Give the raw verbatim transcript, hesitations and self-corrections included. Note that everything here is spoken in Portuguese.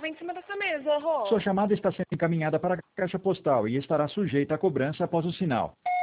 estava em cima dessa mesa, Rô. Sua chamada está sendo encaminhada para a caixa postal e estará sujeita à cobrança após o sinal.